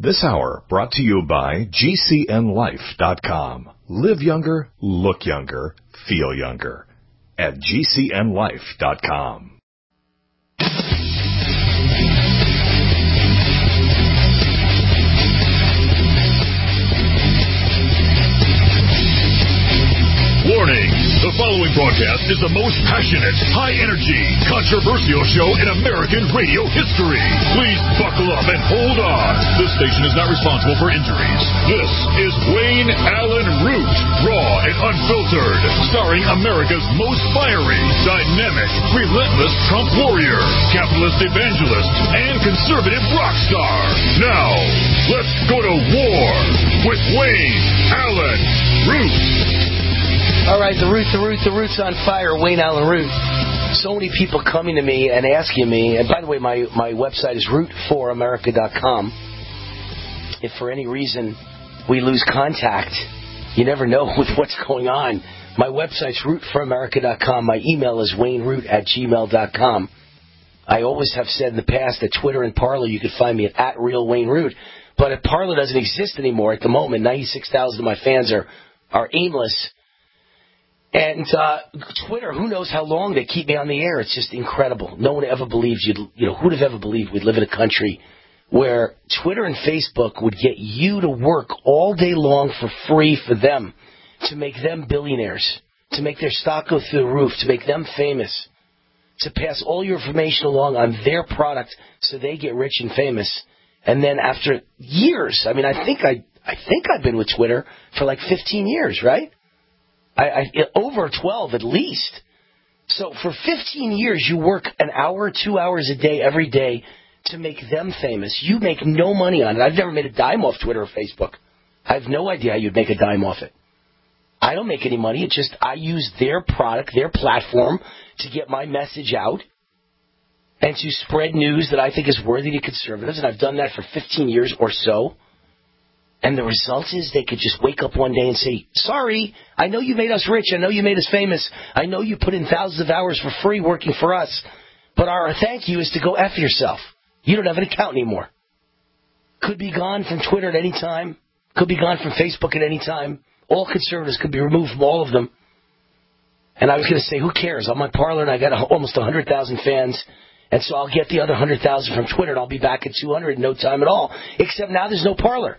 This hour brought to you by GCNLife.com. Live younger, look younger, feel younger. At GCNLife.com. Warning! The following broadcast is the most passionate, high-energy, controversial show in American radio history. Please buckle up and hold on. This station is not responsible for injuries. This is Wayne Allen Root, raw and unfiltered, starring America's most fiery, dynamic, relentless Trump warrior, capitalist evangelist, and conservative rock star. Now, let's go to war with Wayne Allen Root. All right, the Root's on fire. Wayne Allen Root. So many people coming to me and asking me, and by the way, my website is root4america.com. If for any reason we lose contact, you never know with what's going on. My website's root4america.com. My email is wayneroot@gmail.com. I always have said in the past that Twitter and Parler, you could find me at @RealWayneRoot. But if Parler doesn't exist anymore at the moment, 96,000 of my fans are aimless. And Twitter, who knows how long they keep me on the air. It's just incredible. No one ever believes who'd have ever believed we'd live in a country where Twitter and Facebook would get you to work all day long for free for them, to make them billionaires, to make their stock go through the roof, to make them famous, to pass all your information along on their product so they get rich and famous. And then after years, I think I've been with Twitter for like 15 years, right? Over 12 at least. So for 15 years, you work an hour, 2 hours a day, every day to make them famous. You make no money on it. I've never made a dime off Twitter or Facebook. I have no idea how you'd make a dime off it. I don't make any money. It's just I use their product, their platform, to get my message out and to spread news that I think is worthy to conservatives. And I've done that for 15 years or so. And the result is they could just wake up one day and say, sorry, I know you made us rich. I know you made us famous. I know you put in thousands of hours for free working for us. But our thank you is to go F yourself. You don't have an account anymore. Could be gone from Twitter at any time. Could be gone from Facebook at any time. All conservatives could be removed from all of them. And I was going to say, who cares? I'm on Parler and I got almost 100,000 fans. And so I'll get the other 100,000 from Twitter and I'll be back at 200 in no time at all. Except now there's no Parler.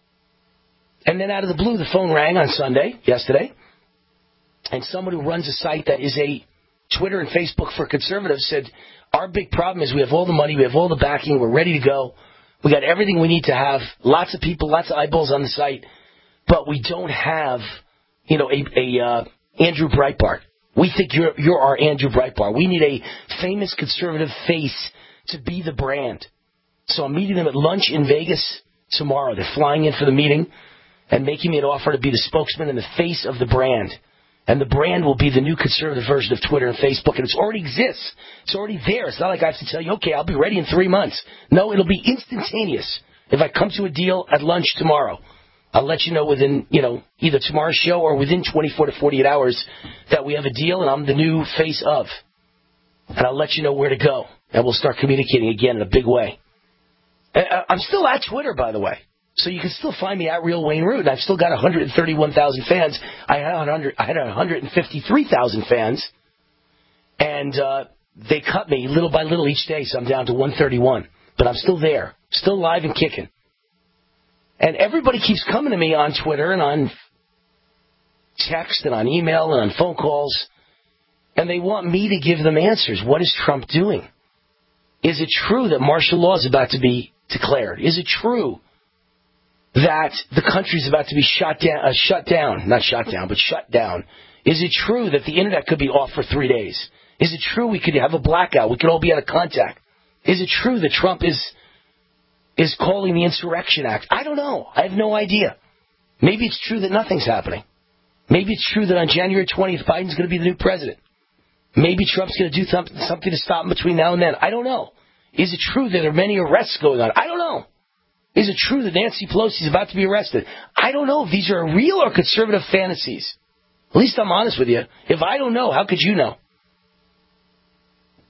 And then out of the blue, the phone rang on yesterday, and someone who runs a site that is a Twitter and Facebook for conservatives said, our big problem is we have all the money, we have all the backing, we're ready to go, we got everything we need to have, lots of people, lots of eyeballs on the site, but we don't have, Andrew Breitbart. We think you're our Andrew Breitbart. We need a famous conservative face to be the brand. So I'm meeting them at lunch in Vegas tomorrow. They're flying in for the meeting and making me an offer to be the spokesman and the face of the brand. And the brand will be the new conservative version of Twitter and Facebook. And it already exists. It's already there. It's not like I have to tell you, okay, I'll be ready in 3 months. No, it'll be instantaneous. If I come to a deal at lunch tomorrow, I'll let you know within, either tomorrow's show or within 24 to 48 hours that we have a deal and I'm the new face of. And I'll let you know where to go. And we'll start communicating again in a big way. I'm still at Twitter, by the way. So you can still find me at Real Wayne Root. I've still got 131,000 fans. I had 153,000 fans. And they cut me little by little each day, so I'm down to 131. But I'm still there, still live and kicking. And everybody keeps coming to me on Twitter and on text and on email and on phone calls. And they want me to give them answers. What is Trump doing? Is it true that martial law is about to be declared? Is it true that the country's about to be shut down? Is it true that the internet could be off for 3 days? Is it true we could have a blackout? We could all be out of contact? Is it true that Trump is calling the Insurrection Act? I don't know. I have no idea. Maybe it's true that nothing's happening. Maybe it's true that on January 20th, Biden's going to be the new president. Maybe Trump's going to do something to stop him between now and then. I don't know. Is it true that there are many arrests going on? I don't know. Is it true that Nancy Pelosi is about to be arrested? I don't know if these are real or conservative fantasies. At least I'm honest with you. If I don't know, how could you know?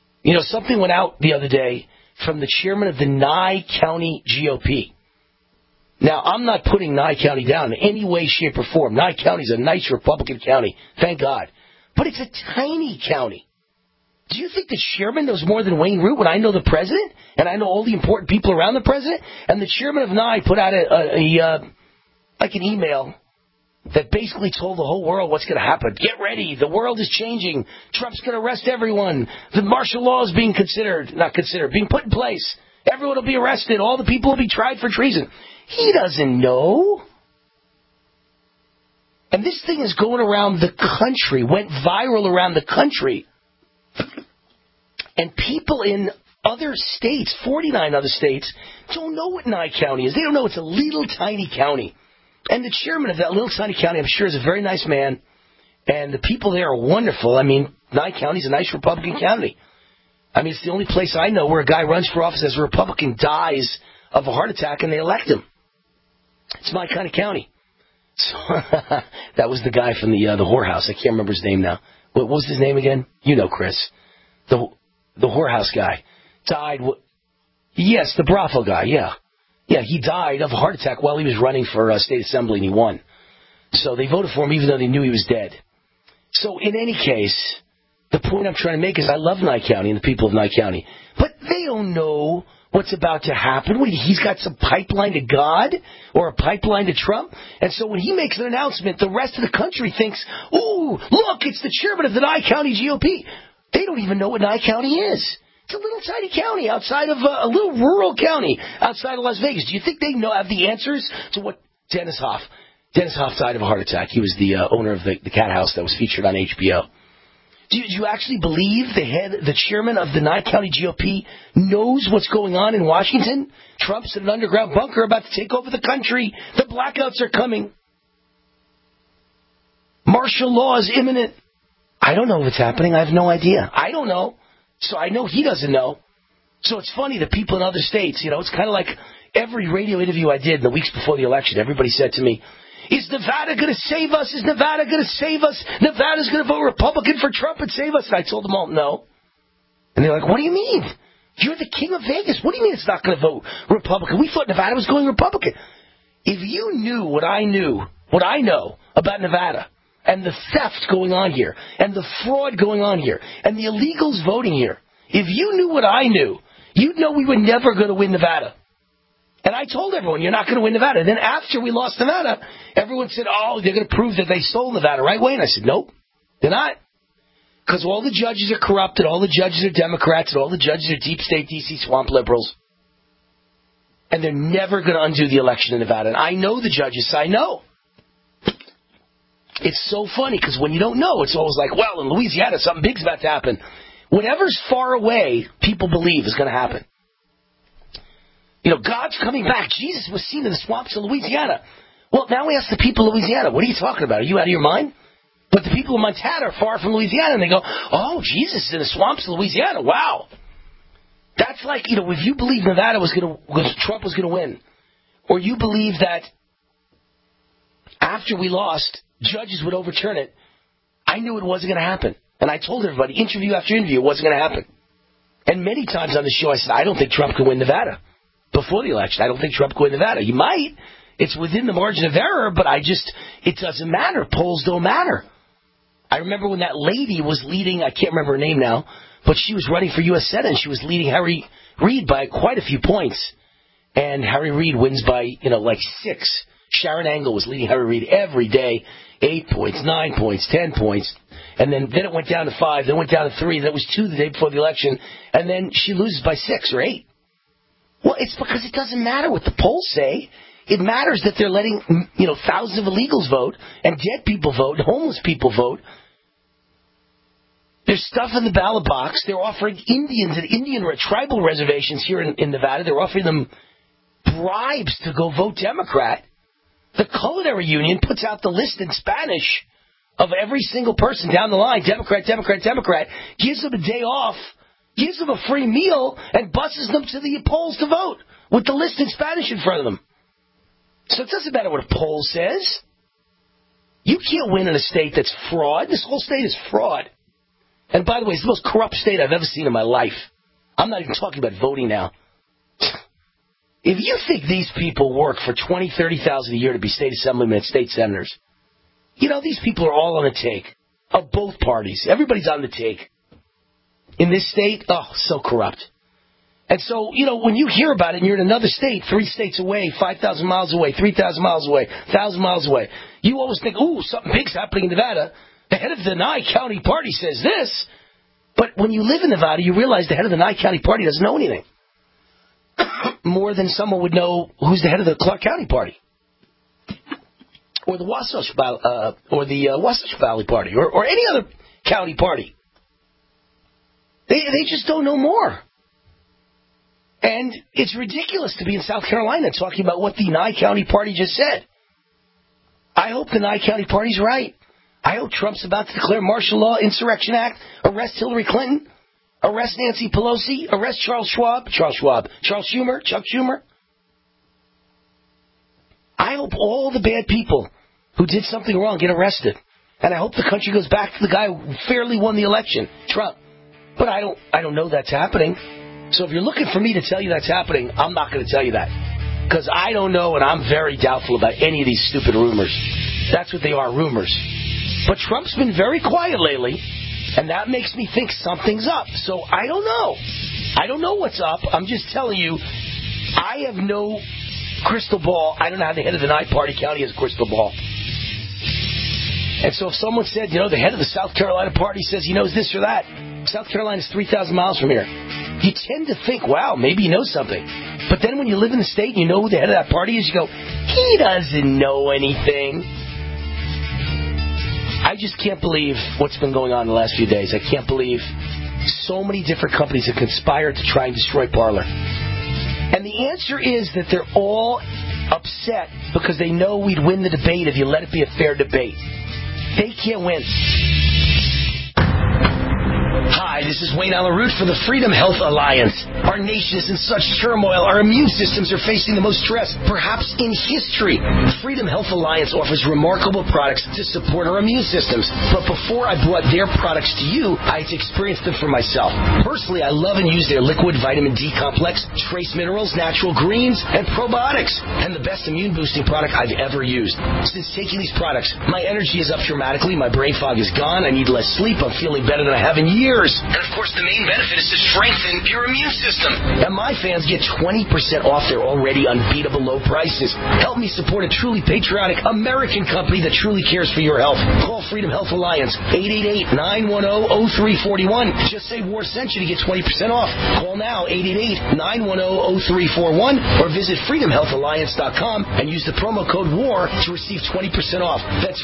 Something went out the other day from the chairman of the Nye County GOP. Now, I'm not putting Nye County down in any way, shape, or form. Nye County is a nice Republican county, thank God. But it's a tiny county. Do you think the chairman knows more than Wayne Root when I know the president and I know all the important people around the president? And the chairman of Nye put out an email that basically told the whole world what's going to happen. Get ready. The world is changing. Trump's going to arrest everyone. The martial law is being being put in place. Everyone will be arrested. All the people will be tried for treason. He doesn't know. And this thing is going around the country, went viral around the country. And people in other states, 49 other states, don't know what Nye County is. They don't know it's a little tiny county. And the chairman of that little tiny county, I'm sure, is a very nice man. And the people there are wonderful. I mean, Nye County is a nice Republican county. I mean, it's the only place I know where a guy runs for office as a Republican, dies of a heart attack, and they elect him. It's my kind of county. So that was the guy from the whorehouse. I can't remember his name now. What was his name again? You know, Chris. The whorehouse guy. Died. Yes, the brothel guy, yeah. Yeah, he died of a heart attack while he was running for state assembly, and he won. So they voted for him even though they knew he was dead. So in any case, the point I'm trying to make is I love Nye County and the people of Nye County. But they don't know what's about to happen. He's got some pipeline to God or a pipeline to Trump. And so when he makes an announcement, the rest of the country thinks, ooh, look, it's the chairman of the Nye County GOP. They don't even know what Nye County is. It's a little tiny county outside of a little rural county outside of Las Vegas. Do you think they have the answers to what Dennis Hoff died of a heart attack? He was the owner of the cat house that was featured on HBO. Do you actually believe the chairman of the Nye County GOP knows what's going on in Washington? Trump's in an underground bunker about to take over the country. The blackouts are coming. Martial law is imminent. I don't know what's happening. I have no idea. I don't know. So I know he doesn't know. So it's funny that people in other states, it's kind of like every radio interview I did in the weeks before the election, everybody said to me, is Nevada going to save us? Is Nevada going to save us? Nevada's going to vote Republican for Trump and save us? And I told them all, no. And they're like, what do you mean? You're the king of Vegas. What do you mean it's not going to vote Republican? We thought Nevada was going Republican. If you knew what I know about Nevada, and the theft going on here, and the fraud going on here, and the illegals voting here, if you knew what I knew, you'd know we were never going to win Nevada. And I told everyone, you're not going to win Nevada. And then after we lost Nevada, everyone said, oh, they're going to prove that they stole Nevada, right, Wayne? I said, nope, they're not. Because all the judges are corrupt, and all the judges are Democrats, and all the judges are deep state D.C. swamp liberals. And they're never going to undo the election in Nevada. And I know the judges, so I know. It's so funny, because when you don't know, it's always like, well, in Louisiana, something big's about to happen. Whatever's far away, people believe is going to happen. God's coming back. Jesus was seen in the swamps of Louisiana. Well, now we ask the people of Louisiana, what are you talking about? Are you out of your mind? But the people of Montana are far from Louisiana, and they go, oh, Jesus is in the swamps of Louisiana. Wow. That's like, if you believe Nevada Trump was going to win, or you believe that after we lost, judges would overturn it, I knew it wasn't going to happen. And I told everybody, interview after interview, it wasn't going to happen. And many times on the show, I said, I don't think Trump can win Nevada. Before the election, I don't think Trump can win Nevada. He might. It's within the margin of error, but it doesn't matter. Polls don't matter. I remember when that lady was leading, I can't remember her name now, but she was running for U.S. Senate, and she was leading Harry Reid by quite a few points. And Harry Reid wins by, like 6. Sharon Angle was leading Harry Reid every day, 8 points, 9 points, 10 points. And then it went down to 5, then it went down to 3, then it was 2 the day before the election, and then she loses by 6 or 8. Well, it's because it doesn't matter what the polls say. It matters that they're letting, thousands of illegals vote, and dead people vote, and homeless people vote. There's stuff in the ballot box. They're offering Indians and tribal reservations here in Nevada. They're offering them bribes to go vote Democrat. The Culinary Union puts out the list in Spanish of every single person down the line, Democrat, Democrat, Democrat, gives them a day off, gives them a free meal, and buses them to the polls to vote with the list in Spanish in front of them. So it doesn't matter what a poll says. You can't win in a state that's fraud. This whole state is fraud. And by the way, it's the most corrupt state I've ever seen in my life. I'm not even talking about voting now. If you think these people work for $20,000, $30,000 a year to be state assemblymen and state senators, these people are all on the take of both parties. Everybody's on the take. In this state, so corrupt. And so, when you hear about it and you're in another state, 3 states away, 5,000 miles away, 3,000 miles away, 1,000 miles away, you always think, something big's happening in Nevada. The head of the Nye County Party says this. But when you live in Nevada, you realize the head of the Nye County Party doesn't know anything. More than someone would know who's the head of the Clark County Party. Or the Wasatch Valley Party. Or any other county party. They just don't know more. And it's ridiculous to be in South Carolina talking about what the Nye County Party just said. I hope the Nye County Party's right. I hope Trump's about to declare martial law, Insurrection Act, arrest Hillary Clinton, arrest Nancy Pelosi, arrest Chuck Schumer. I hope all the bad people who did something wrong get arrested. And I hope the country goes back to the guy who fairly won the election, Trump. But I don't know that's happening. So if you're looking for me to tell you that's happening, I'm not going to tell you that. Because I don't know, and I'm very doubtful about any of these stupid rumors. That's what they are, rumors. But Trump's been very quiet lately, and that makes me think something's up. So I don't know. I don't know what's up. I'm just telling you, I have no crystal ball. I don't know how the head of the Nye Party County has a crystal ball. And so if someone said, the head of the South Carolina Party says he knows this or that, South Carolina's 3,000 miles from here. You tend to think, wow, maybe he knows something. But then when you live in the state and you know who the head of that party is, you go, he doesn't know anything. I just can't believe what's been going on the last few days. I can't believe so many different companies have conspired to try and destroy Parler. And the answer is that they're all upset because they know we'd win the debate if you let it be a fair debate. They can't win. Hi, this is Wayne Allen Root for the Freedom Health Alliance. Our nation is in such turmoil, our immune systems are facing the most stress, perhaps in history. Freedom Health Alliance offers remarkable products to support our immune systems. But before I brought their products to you, I had to experience them for myself. Personally, I love and use their liquid vitamin D complex, trace minerals, natural greens, and probiotics, and the best immune-boosting product I've ever used. Since taking these products, my energy is up dramatically, my brain fog is gone, I need less sleep, I'm feeling better than I have in years. And of course, the main benefit is to strengthen your immune system. And my fans get 20% off their already unbeatable low prices. Help me support a truly patriotic American company that truly cares for your health. Call Freedom Health Alliance, 888-910-0341. Just say War sent you to get 20% off. Call now, 888-910-0341, or visit freedomhealthalliance.com and use the promo code WAR to receive 20% off. That's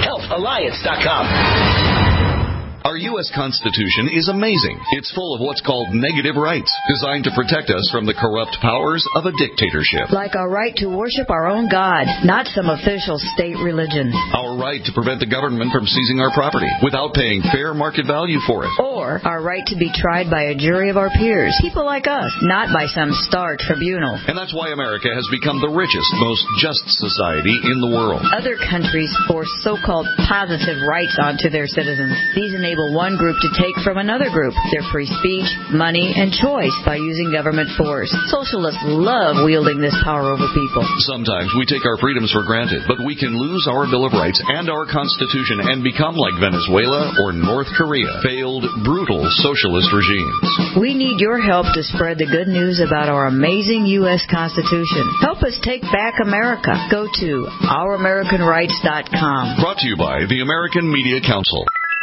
freedomhealthalliance.com. Our U.S. Constitution is amazing. It's full of what's called negative rights, designed to protect us from the corrupt powers of a dictatorship. Like our right to worship our own God, not some official state religion. Our right to prevent the government from seizing our property without paying fair market value for it. Or our right to be tried by a jury of our peers, people like us, not by some star tribunal. And that's why America has become the richest, most just society in the world. Other countries force so-called positive rights onto their citizens. These enable one group to take from another group their free speech, money, and choice by using government force. Socialists love wielding this power over people. Sometimes we take our freedoms for granted, but we can lose our Bill of Rights and our Constitution and become like Venezuela or North Korea, failed, brutal socialist regimes. We need your help to spread the good news about our amazing U.S. Constitution. Help us take back America. Go to ouramericanrights.com. Brought to you by the American Media Council.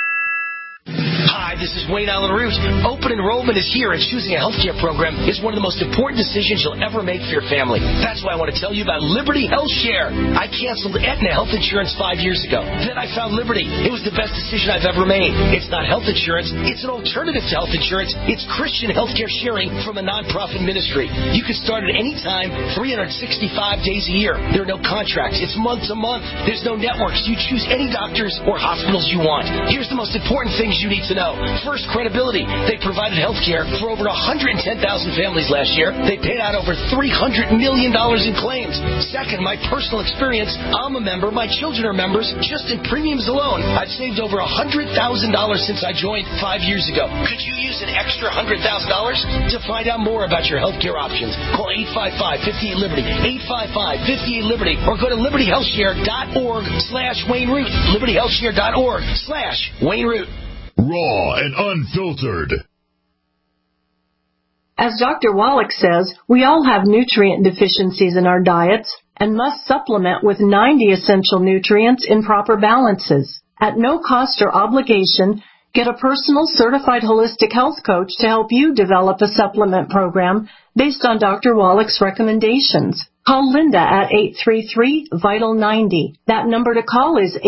Hi, this is Wayne Allen Root. Open enrollment is here, and choosing a healthcare program is one of the most important decisions you'll ever make for your family. That's why I want to tell you about Liberty Health Share. I canceled Aetna health insurance 5 years ago. Then I found Liberty. It was the best decision I've ever made. It's not health insurance. It's an alternative to health insurance. It's Christian healthcare sharing from a nonprofit ministry. You can start at any time, 365 days a year. There are no contracts. It's month to month. There's no networks. You choose any doctors or hospitals you want. Here's the most important things you need to know. First, credibility. They provided health care for over 110,000 families last year. They paid out over $300 million in claims. Second, my personal experience. I'm a member. My children are members. Just in premiums alone, I've saved over $100,000 since I joined 5 years ago. Could you use an extra $100,000? To find out more about your health care options, call 855-58-LIBERTY, 855-58-LIBERTY, or go to libertyhealthshare.org/Wayne Root, libertyhealthshare.org/Wayne Root. Raw and unfiltered. As Dr. Wallach says, we all have nutrient deficiencies in our diets and must supplement with 90 essential nutrients in proper balances. At no cost or obligation, get a personal certified holistic health coach to help you develop a supplement program based on Dr. Wallach's recommendations. Call Linda at 833-VITAL-90. That number to call is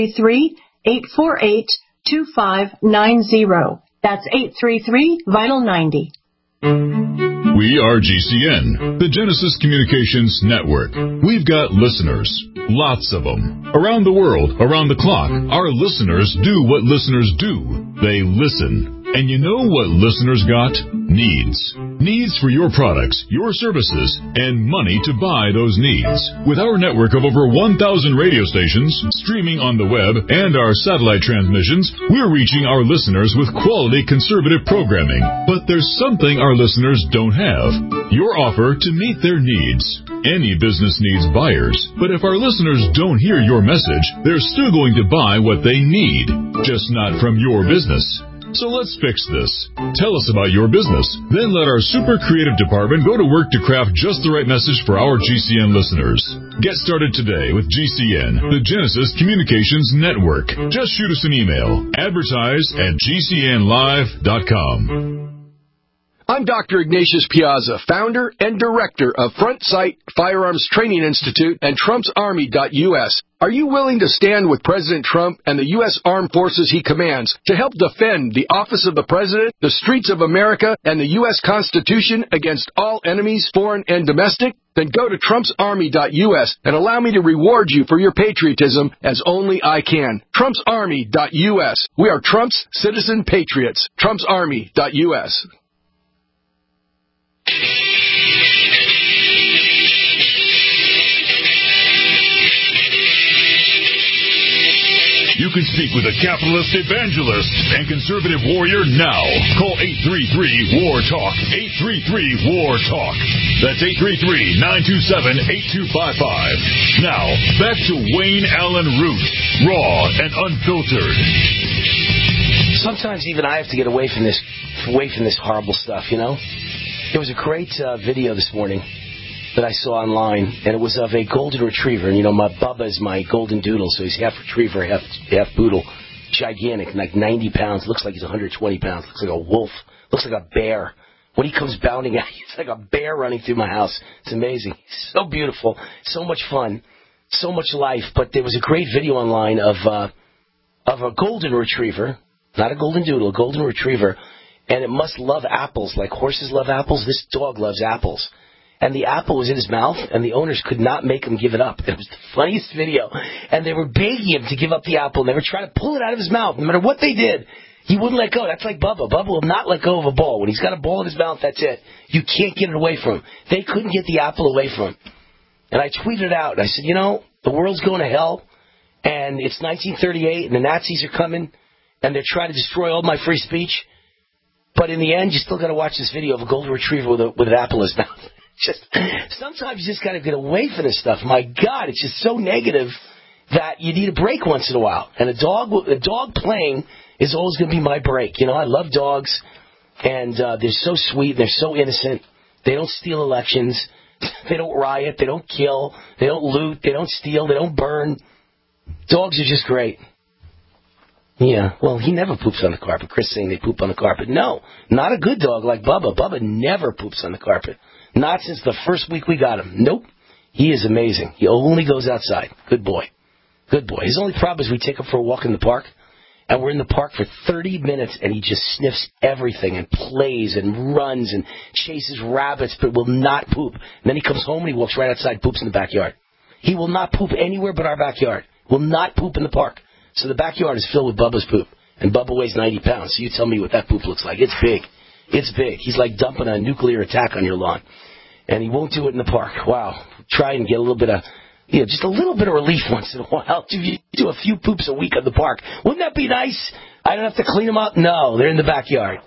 833-848-2590. That's 833-VITAL-90. We are GCN, the Genesis Communications Network. We've got listeners, lots of them. Around the world, around the clock, our listeners do what listeners do. They listen. And you know what listeners got? Needs. Needs for your products, your services, and money to buy those needs. With our network of over 1,000 radio stations, streaming on the web, and our satellite transmissions, we're reaching our listeners with quality conservative programming. But there's something our listeners don't have. Your offer to meet their needs. Any business needs buyers, but if our listeners don't hear your message, they're still going to buy what they need, just not from your business. So let's fix this. Tell us about your business. Then let our super creative department go to work to craft just the right message for our GCN listeners. Get started today with GCN, the Genesis Communications Network. Just shoot us an email. Advertise@GCNlive.com. I'm Dr. Ignatius Piazza, founder and director of Front Sight Firearms Training Institute and TrumpsArmy.us. Are you willing to stand with President Trump and the U.S. Armed Forces he commands to help defend the office of the President, the streets of America, and the U.S. Constitution against all enemies, foreign and domestic? Then go to TrumpsArmy.us and allow me to reward you for your patriotism as only I can. TrumpsArmy.us. We are Trump's citizen patriots. TrumpsArmy.us. You can speak with a capitalist evangelist and conservative warrior now. Call 833-WAR-TALK. 833-WAR-TALK. That's 833-927-8255. Now, back to Wayne Allen Root, raw and unfiltered. Sometimes even I have to get away from this horrible stuff, you know? There was a great video this morning that I saw online, and it was of a golden retriever. And, you know, my Bubba is my golden doodle, so he's half retriever, half poodle. Gigantic, like 90 pounds. Looks like he's 120 pounds. Looks like a wolf. Looks like a bear. When he comes bounding at you, it's like a bear running through my house. It's amazing. It's so beautiful. So much fun. So much life. But there was a great video online of a golden retriever, not a golden doodle, a golden retriever, and it must love apples like horses love apples. This dog loves apples. And the apple was in his mouth, and the owners could not make him give it up. It was the funniest video. And they were begging him to give up the apple, and they were trying to pull it out of his mouth. No matter what they did, he wouldn't let go. That's like Bubba. Bubba will not let go of a ball. When he's got a ball in his mouth, that's it. You can't get it away from him. They couldn't get the apple away from him. And I tweeted out, and I said, you know, the world's going to hell, and it's 1938, and the Nazis are coming, and they're trying to destroy all my free speech. But in the end, you still got to watch this video of a golden retriever with an apple in his mouth. Sometimes you just got to get away from this stuff. My God, it's just so negative that you need a break once in a while. And a dog playing is always going to be my break. You know, I love dogs, and they're so sweet, and they're so innocent. They don't steal elections. They don't riot. They don't kill. They don't loot. They don't steal. They don't burn. Dogs are just great. Yeah, well, he never poops on the carpet. Chris saying they poop on the carpet. No, not a good dog like Bubba. Bubba never poops on the carpet. Not since the first week we got him. Nope. He is amazing. He only goes outside. Good boy. Good boy. His only problem is we take him for a walk in the park, and we're in the park for 30 minutes, and he just sniffs everything and plays and runs and chases rabbits, but will not poop. And then he comes home and he walks right outside, poops in the backyard. He will not poop anywhere but our backyard. Will not poop in the park. So the backyard is filled with Bubba's poop. And Bubba weighs 90 pounds, so you tell me what that poop looks like. It's big. It's big. He's like dumping a nuclear attack on your lawn. And he won't do it in the park. Wow. Try and get a little bit of, just a little bit of relief once in a while. You do a few poops a week at the park. Wouldn't that be nice? I don't have to clean them up? No, they're in the backyard.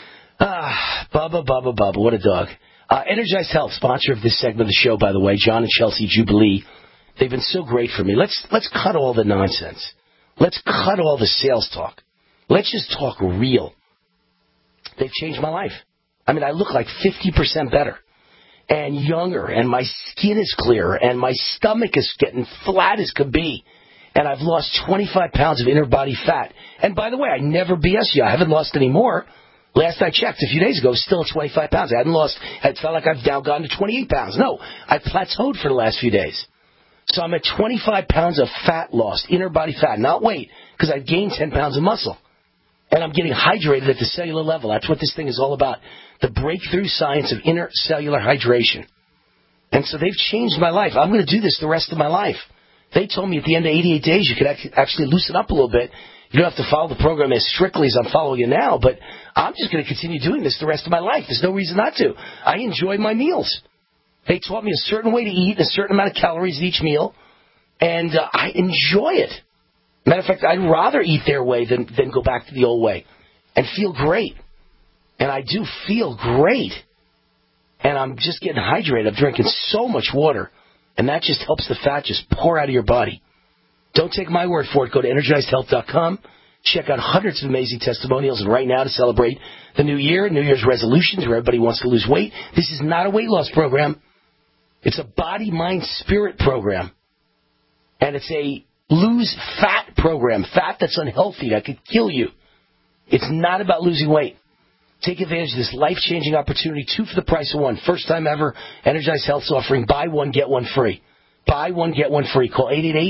Bubba, what a dog. Energized Health, sponsor of this segment of the show, by the way, John and Chelsea Jubilee. They've been so great for me. Let's cut all the nonsense. Let's cut all the sales talk. Let's just talk real. They've changed my life. I mean, I look like 50% better and younger, and my skin is clearer, and my stomach is getting flat as could be. And I've lost 25 pounds of inner body fat. And by the way, I never BS you. I haven't lost any more. Last I checked a few days ago, still at 25 pounds. I hadn't lost. It felt like I've now gone to 28 pounds. No, I plateaued for the last few days. So I'm at 25 pounds of fat lost, inner body fat, not weight, because I've gained 10 pounds of muscle. And I'm getting hydrated at the cellular level. That's what this thing is all about. The breakthrough science of inner cellular hydration. And so they've changed my life. I'm going to do this the rest of my life. They told me at the end of 88 days you could actually loosen up a little bit. You don't have to follow the program as strictly as I'm following you now, but I'm just going to continue doing this the rest of my life. There's no reason not to. I enjoy my meals. They taught me a certain way to eat, a certain amount of calories at each meal, and I enjoy it. Matter of fact, I'd rather eat their way than go back to the old way and feel great. And I do feel great. And I'm just getting hydrated. I'm drinking so much water, and that just helps the fat just pour out of your body. Don't take my word for it. Go to EnergizedHealth.com. Check out hundreds of amazing testimonials. And right now, to celebrate the new year, New Year's resolutions where everybody wants to lose weight, this is not a weight loss program. It's a body, mind, spirit program. And it's a lose fat program, fat that's unhealthy, that could kill you. It's not about losing weight. Take advantage of this life-changing opportunity, 2 for the price of 1. First time ever, Energized Health's offering buy one, get one free. Buy one, get one free. Call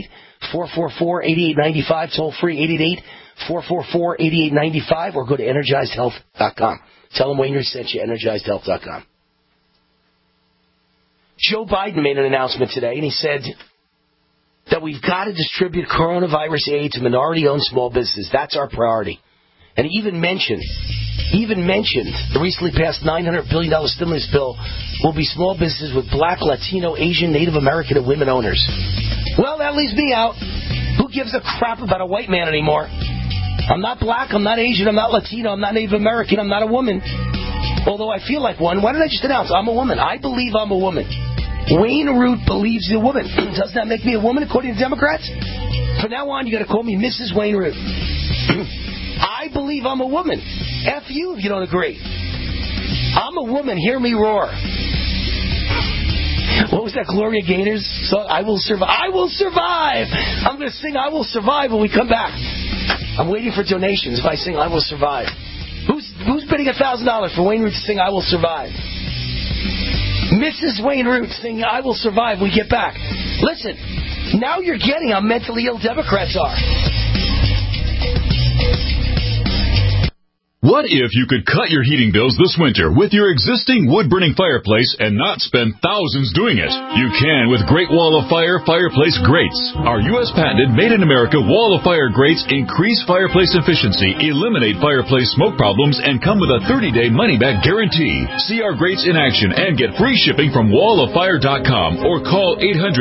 888-444-8895, toll free, 888-444-8895, or go to EnergizedHealth.com. Tell them Wayne Root sent you, EnergizedHealth.com. Joe Biden made an announcement today, and he said that we've got to distribute coronavirus aid to minority-owned small businesses. That's our priority. And he even mentioned the recently passed $900 billion stimulus bill will be small businesses with Black, Latino, Asian, Native American, and women owners. Well, that leaves me out. Who gives a crap about a white man anymore? I'm not black, I'm not Asian, I'm not Latino, I'm not Native American, I'm not a woman. Although I feel like one. Why did I just announce I'm a woman? I believe I'm a woman. Wayne Root believes he's a woman. Doesn't that make me a woman according to Democrats? From now on, you got to call me Mrs. Wayne Root. I believe I'm a woman. F you if you don't agree. I'm a woman. Hear me roar. What was that Gloria Gaynor's song? I will survive. I will survive. I'm going to sing I will survive when we come back. I'm waiting for donations if I sing I will survive. Who's bidding $1,000 for Wayne Root to sing I will survive? Mrs. Wayne Root singing I will survive when we get back. Listen, now you're getting how mentally ill Democrats are. What if you could cut your heating bills this winter with your existing wood-burning fireplace and not spend thousands doing it? You can with Great Wall of Fire fireplace grates. Our U.S. patented made-in-America Wall of Fire grates increase fireplace efficiency, eliminate fireplace smoke problems, and come with a 30-day money-back guarantee. See our grates in action and get free shipping from walloffire.com or call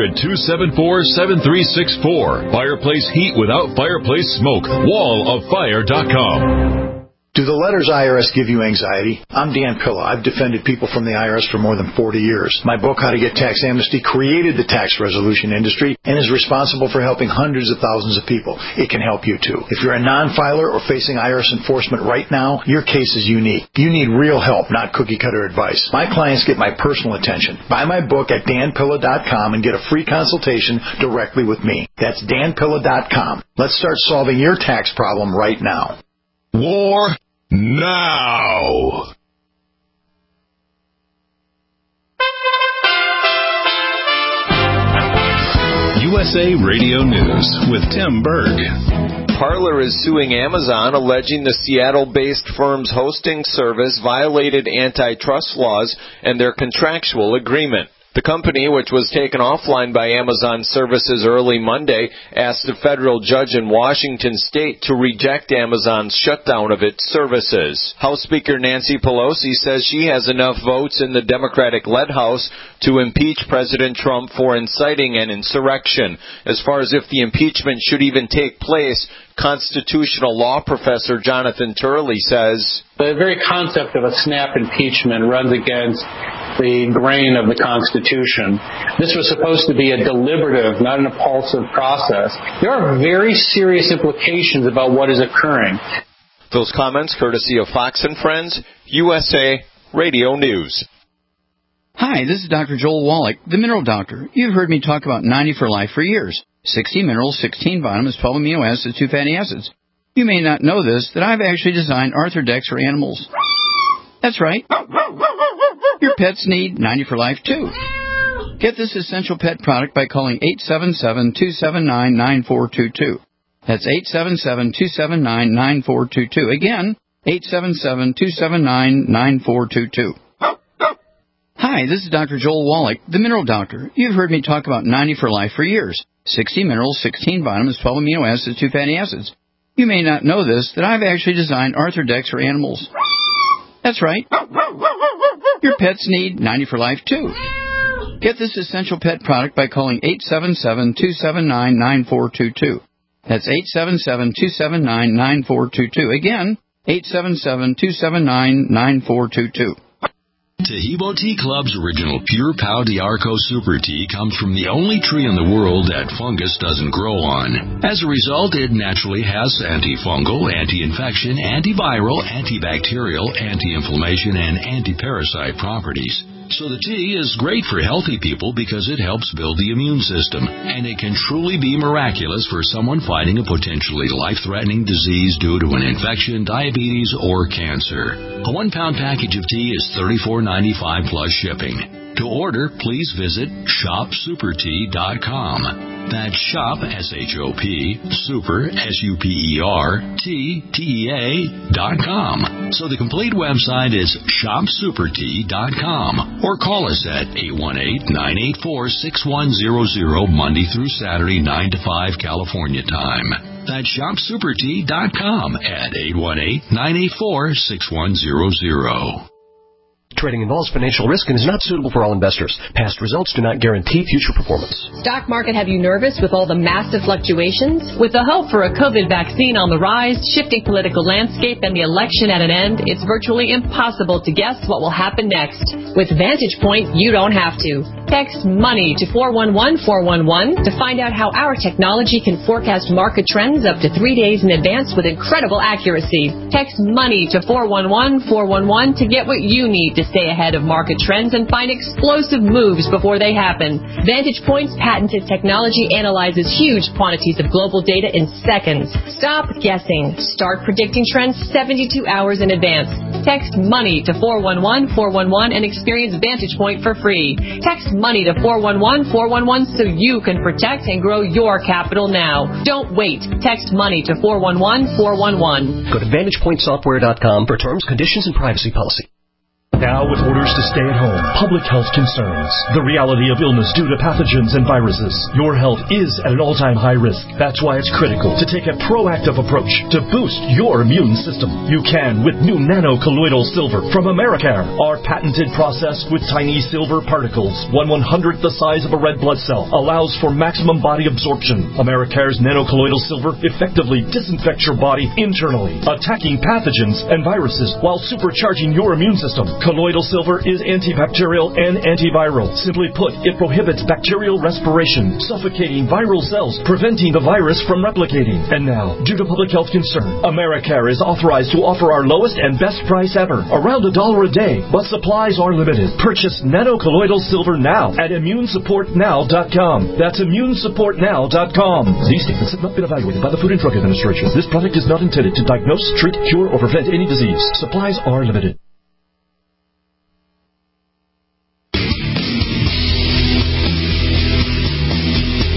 800-274-7364. Fireplace heat without fireplace smoke. walloffire.com. Do the letters IRS give you anxiety? I'm Dan Pilla. I've defended people from the IRS for more than 40 years. My book, How to Get Tax Amnesty, created the tax resolution industry and is responsible for helping hundreds of thousands of people. It can help you, too. If you're a non-filer or facing IRS enforcement right now, your case is unique. You need real help, not cookie-cutter advice. My clients get my personal attention. Buy my book at danpilla.com and get a free consultation directly with me. That's danpilla.com. Let's start solving your tax problem right now. War now. USA Radio News with Tim Berg. Parler is suing Amazon, alleging the Seattle-based firm's hosting service violated antitrust laws and their contractual agreement. The company, which was taken offline by Amazon services early Monday, asked a federal judge in Washington state to reject Amazon's shutdown of its services. House Speaker Nancy Pelosi says she has enough votes in the Democratic-led House to impeach President Trump for inciting an insurrection. As far as if the impeachment should even take place, constitutional law professor Jonathan Turley says, the very concept of a snap impeachment runs against the grain of the Constitution. This was supposed to be a deliberative, not an impulsive process. There are very serious implications about what is occurring. Those comments courtesy of Fox and Friends, USA Radio News. Hi, this is Dr. Joel Wallach, the Mineral Doctor. You've heard me talk about 90 for Life for years. 60 minerals, 16 vitamins, 12 amino acids, 2 fatty acids. You may not know this, that I've actually designed Arthrodex for animals. That's right. Your pets need 90 for Life, too. Get this essential pet product by calling 877-279-9422. That's 877-279-9422. Again, 877-279-9422. Hi, this is Dr. Joel Wallach, the Mineral Doctor. You've heard me talk about 90 for Life for years. 60 minerals, 16 vitamins, 12 amino acids, 2 fatty acids. You may not know this, that I've actually designed Arthrodex for animals. That's right. Your pets need 90 for Life, too. Get this essential pet product by calling 877-279-9422. That's 877-279-9422. Again, 877-279-9422. Tahibo Tea Club's original Pure Pau d'Arco Super Tea comes from the only tree in the world that fungus doesn't grow on. As a result, it naturally has antifungal, anti-infection, antiviral, antibacterial, anti-inflammation, and anti-parasite properties. So the tea is great for healthy people because it helps build the immune system, and it can truly be miraculous for someone fighting a potentially life-threatening disease due to an infection, diabetes, or cancer. A 1-pound package of tea is $34.95 plus shipping. To order, please visit shopsupertea.com. That's shop, S-H-O-P, super, S-U-P-E-R, T-T-E-A.com. So the complete website is shopsupertea.com. Or call us at 818-984-6100 Monday through Saturday, 9 to 5 California time. That's shopsupertea.com at 818-984-6100. Trading involves financial risk and is not suitable for all investors. Past results do not guarantee future performance. Stock market have you nervous with all the massive fluctuations? With the hope for a COVID vaccine on the rise, shifting political landscape, and the election at an end, it's virtually impossible to guess what will happen next. With Vantage Point, you don't have to. Text MONEY to 411-411 to find out how our technology can forecast market trends up to 3 days in advance with incredible accuracy. Text MONEY to 411-411 to get what you need to stay ahead of market trends and find explosive moves before they happen. Vantage Point's patented technology analyzes huge quantities of global data in seconds. Stop guessing. Start predicting trends 72 hours in advance. Text MONEY to 411-411 and experience Vantage Point for free. Text MONEY to 411-411 so you can protect and grow your capital now. Don't wait. Text MONEY to 411-411. Go to VantagePointSoftware.com for terms, conditions, and privacy policy. Now with orders to stay at home, public health concerns, the reality of illness due to pathogens and viruses. Your health is at an all-time high risk. That's why it's critical to take a proactive approach to boost your immune system. You can with new nano-colloidal silver from Americare. Our patented process with tiny silver particles, 1/100th the size of a red blood cell, allows for maximum body absorption. Americare's nano-colloidal silver effectively disinfects your body internally, attacking pathogens and viruses while supercharging your immune system. Colloidal silver is antibacterial and antiviral. Simply put, it prohibits bacterial respiration, suffocating viral cells, preventing the virus from replicating. And now, due to public health concern, Americare is authorized to offer our lowest and best price ever, around $1 a day, but supplies are limited. Purchase nano-colloidal silver now at immunesupportnow.com. That's immunesupportnow.com. These statements have not been evaluated by the Food and Drug Administration. This product is not intended to diagnose, treat, cure, or prevent any disease. Supplies are limited.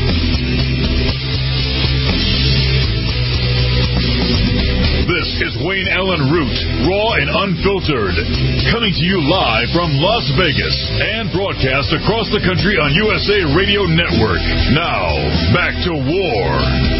This is Wayne Wayne Allen Root, raw and unfiltered. Coming to you live from Las Vegas and broadcast across the country on USA Radio Network. Now, back to war.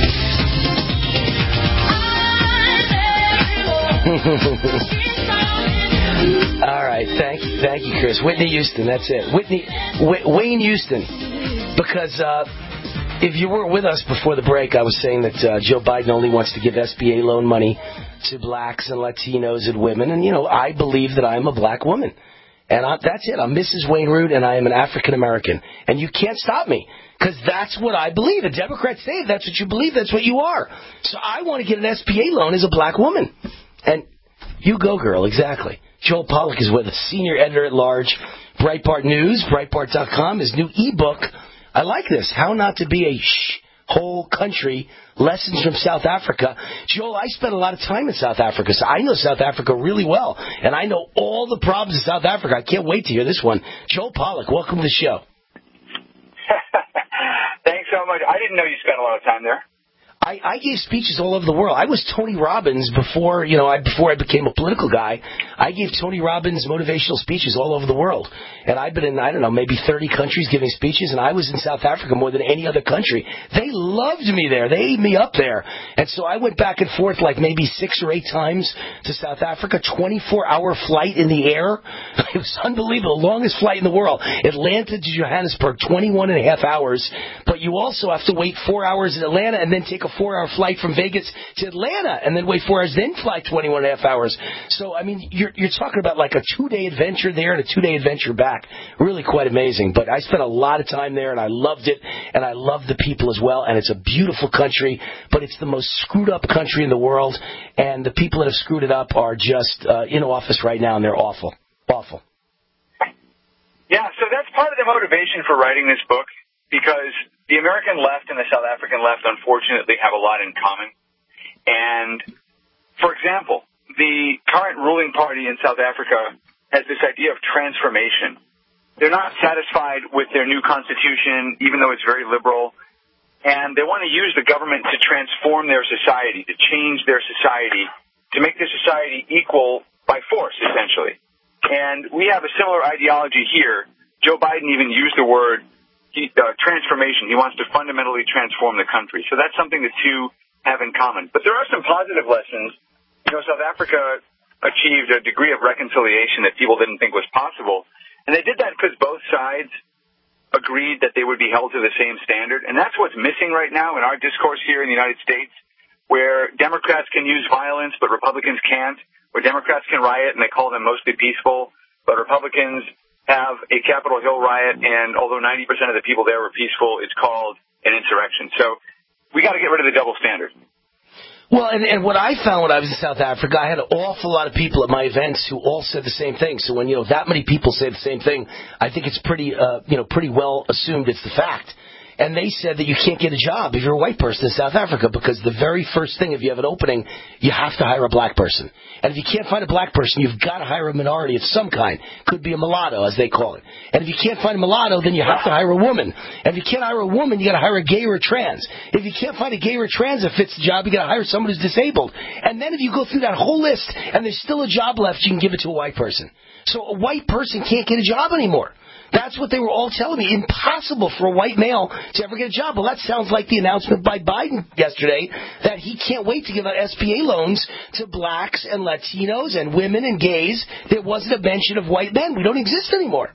All right, thank you, Chris. Whitney Houston, that's it. Wayne Houston, because if you weren't with us before the break, I was saying that Joe Biden only wants to give SBA loan money to blacks and Latinos and women, and I believe that I'm a black woman, and that's it. I'm Mrs. Wayne Root, and I am an African American, and you can't stop me. Because that's what I believe. The Democrats say if that's what you believe, that's what you are. So I want to get an SBA loan as a black woman. And you go, girl, exactly. Joel Pollack is with us, senior editor-at-large, Breitbart News, Breitbart.com, his new ebook. I like this, How Not to Be a Whole Country, Lessons from South Africa. Joel, I spent a lot of time in South Africa, so I know South Africa really well. And I know all the problems in South Africa. I can't wait to hear this one. Joel Pollack, welcome to the show. Thanks so much. I didn't know you spent a lot of time there. I gave speeches all over the world. I was Tony Robbins before I became a political guy. I gave Tony Robbins motivational speeches all over the world. And I've been in, maybe 30 countries giving speeches, and I was in South Africa more than any other country. They loved me there. They ate me up there. And so I went back and forth like maybe 6 or 8 times to South Africa, 24-hour flight in the air. It was unbelievable, the longest flight in the world. Atlanta to Johannesburg, 21 and a half hours. But you also have to wait 4 hours in Atlanta and then take a 4-hour flight from Vegas to Atlanta and then wait 4 hours, then fly 21 and a half hours. So, you're talking about like a 2-day adventure there and a 2-day adventure back. Really quite amazing. But I spent a lot of time there, and I loved it, and I love the people as well. And it's a beautiful country, but it's the most screwed up country in the world. And the people that have screwed it up are just in office right now, and they're awful. Awful. Yeah, so that's part of the motivation for writing this book, because the American left and the South African left, unfortunately, have a lot in common. And, for example, the current ruling party in South Africa has this idea of transformation. They're not satisfied with their new constitution, even though it's very liberal, and they want to use the government to transform their society, to change their society, to make their society equal by force, essentially. And we have a similar ideology here. Joe Biden even used the word transformation. He wants to fundamentally transform the country. So that's something the two have in common. But there are some positive lessons. South Africa achieved a degree of reconciliation that people didn't think was possible. And they did that because both sides agreed that they would be held to the same standard. And that's what's missing right now in our discourse here in the United States, where Democrats can use violence, but Republicans can't, where Democrats can riot, and they call them mostly peaceful, but Republicans have a Capitol Hill riot, and although 90% of the people there were peaceful, it's called an insurrection. So we got to get rid of the double standard. Well, and what I found when I was in South Africa, I had an awful lot of people at my events who all said the same thing. So when, that many people say the same thing, I think it's pretty well assumed it's the fact. And they said that you can't get a job if you're a white person in South Africa, because the very first thing, if you have an opening, you have to hire a black person. And if you can't find a black person, you've got to hire a minority of some kind. Could be a mulatto, as they call it. And if you can't find a mulatto, then you have to hire a woman. And if you can't hire a woman, you got to hire a gay or a trans. If you can't find a gay or a trans that fits the job, you got to hire someone who's disabled. And then if you go through that whole list and there's still a job left, you can give it to a white person. So a white person can't get a job anymore. That's what they were all telling me. Impossible for a white male to ever get a job. Well, that sounds like the announcement by Biden yesterday that he can't wait to give out SBA loans to blacks and Latinos and women and gays. There wasn't a mention of white men. We don't exist anymore.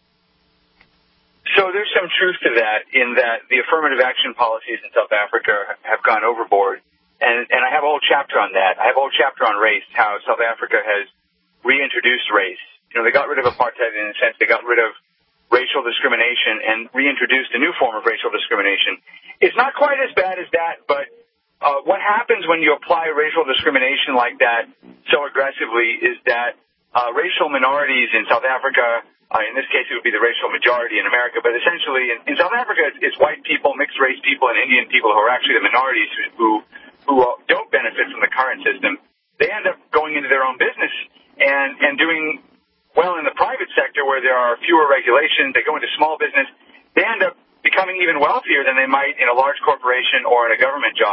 So there's some truth to that, in that the affirmative action policies in South Africa have gone overboard. And I have a whole chapter on that. I have a whole chapter on race, how South Africa has reintroduced race. They got rid of apartheid in a sense. They got rid of racial discrimination and reintroduced a new form of racial discrimination. It's not quite as bad as that, but what happens when you apply racial discrimination like that so aggressively is that racial minorities in South Africa, in this case it would be the racial majority in America, but essentially in South Africa it's white people, mixed race people, and Indian people who are actually the minorities who don't benefit from the current system. They end up going into their own business and doing well in the private sector where there are fewer regulations. They go into small business. They end up becoming even wealthier than they might in a large corporation or in a government job.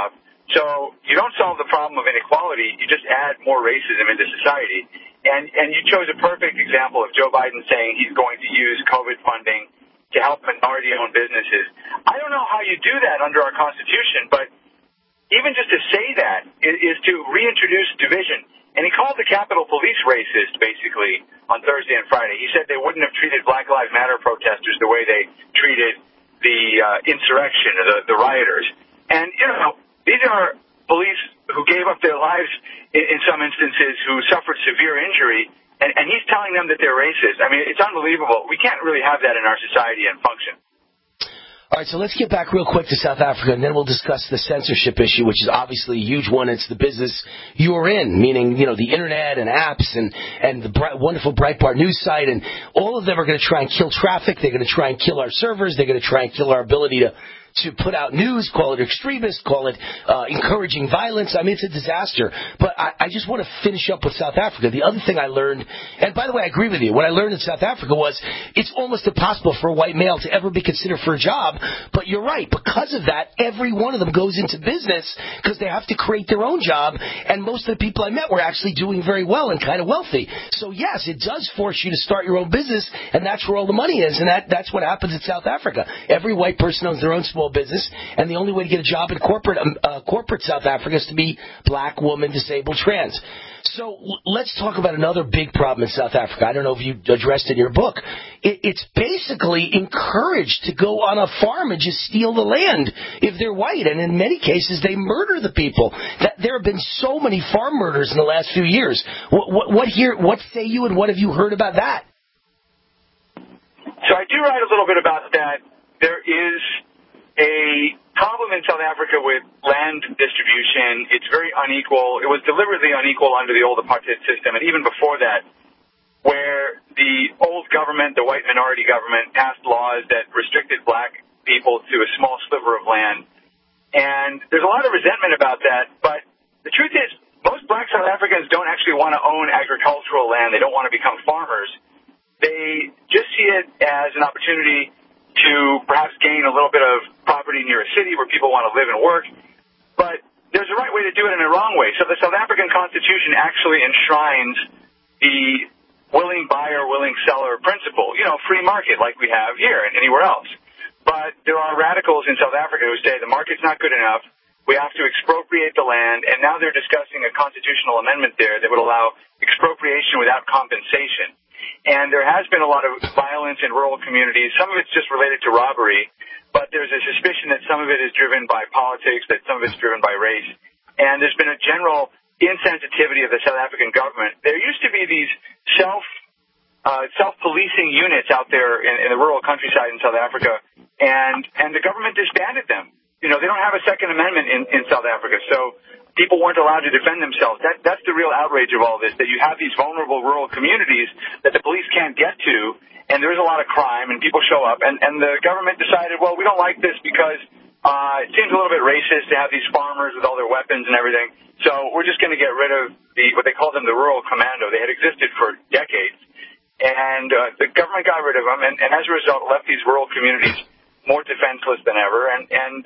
So you don't solve the problem of inequality, you just add more racism into society. And you chose a perfect example of Joe Biden saying he's going to use COVID funding to help minority-owned businesses. I don't know how you do that under our Constitution, but even just to say that is to reintroduce division. And he called the Capitol Police racist, basically, on Thursday and Friday. He said they wouldn't have treated Black Lives Matter protesters the way they treated the insurrection or the rioters. And, you know, these are police who gave up their lives in some instances, who suffered severe injury, and he's telling them that they're racist. I mean, it's unbelievable. We can't really have that in our society and function. All right, so let's get back real quick to South Africa, and then we'll discuss the censorship issue, which is obviously a huge one. It's the business you're in, meaning, you know, the internet and apps and the wonderful Breitbart news site, and all of them are going to try and kill traffic. They're going to try and kill our servers. They're going to try and kill our ability to put out news, call it extremist, call it encouraging violence. I mean, it's a disaster. But I just want to finish up with South Africa. The other thing I learned, and by the way, I agree with you, what I learned in South Africa was it's almost impossible for a white male to ever be considered for a job. But you're right. Because of that, every one of them goes into business because they have to create their own job. And most of the people I met were actually doing very well and kind of wealthy. So, yes, it does force you to start your own business, and that's where all the money is. And that's what happens in South Africa. Every white person owns their own small business, and the only way to get a job in corporate South Africa is to be black, woman, disabled, trans. So let's talk about another big problem in South Africa. I don't know if you addressed it in your book. It's basically encouraged to go on a farm and just steal the land if they're white, and in many cases they murder the people. There have been so many farm murders in the last few years. What say you, and what have you heard about that? So I do write a little bit about that. There is a problem in South Africa with land distribution. It's very unequal. It was deliberately unequal under the old apartheid system, and even before that, where the old government, the white minority government, passed laws that restricted black people to a small sliver of land. And there's a lot of resentment about that, but the truth is, most black South Africans don't actually want to own agricultural land. They don't want to become farmers. They just see it as an opportunity to perhaps gain a little bit of property near a city where people want to live and work. But there's a right way to do it and a wrong way. So the South African Constitution actually enshrines the willing buyer, willing seller principle, you know, free market like we have here and anywhere else. But there are radicals in South Africa who say the market's not good enough. We have to expropriate the land, and now they're discussing a constitutional amendment there that would allow expropriation without compensation. And there has been a lot of violence in rural communities. Some of it's just related to robbery, but there's a suspicion that some of it is driven by politics, that some of it's driven by race. And there's been a general insensitivity of the South African government. There used to be these self-policing units out there in the rural countryside in South Africa, and the government disbanded them. You know, they don't have a Second Amendment in South Africa, so people weren't allowed to defend themselves. That's the real outrage of all this, that you have these vulnerable rural communities that the police can't get to, and there's a lot of crime, and people show up, and the government decided, well, we don't like this because it seems a little bit racist to have these farmers with all their weapons and everything, so we're just going to get rid of what they called them the rural commando. They had existed for decades, and the government got rid of them, and as a result left these rural communities more defenseless than ever, and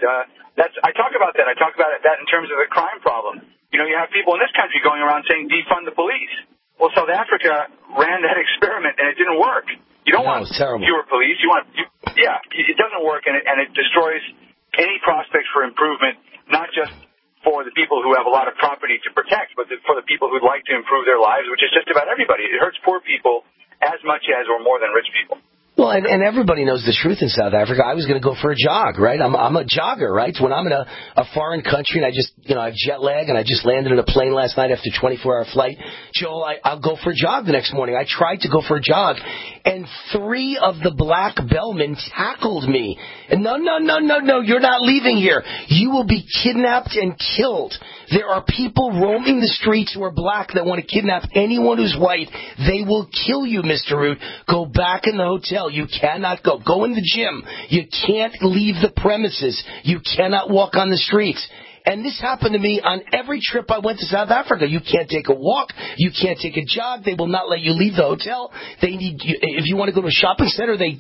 I talk about that. I talk about that in terms of the crime problem. You know, you have people in this country going around saying defund the police. Well, South Africa ran that experiment and it didn't work. You don't want fewer police. It doesn't work, and it destroys any prospects for improvement, not just for the people who have a lot of property to protect, but for the people who'd like to improve their lives, which is just about everybody. It hurts poor people as much as or more than rich people. Well, and everybody knows the truth in South Africa. I was going to go for a jog, right? I'm a jogger, right? When I'm in a foreign country and I have jet lag and I just landed in a plane last night after a 24-hour flight, Joel, I'll go for a jog the next morning. I tried to go for a jog, and 3 of the black bellmen tackled me. And no, you're not leaving here. You will be kidnapped and killed. There are people roaming the streets who are black that want to kidnap anyone who's white. They will kill you, Mr. Root. Go back in the hotel. You cannot go. Go in the gym. You can't leave the premises. You cannot walk on the streets. And this happened to me on every trip I went to South Africa. You can't take a walk. You can't take a jog. They will not let you leave the hotel. They need you, if you want to go to a shopping center, they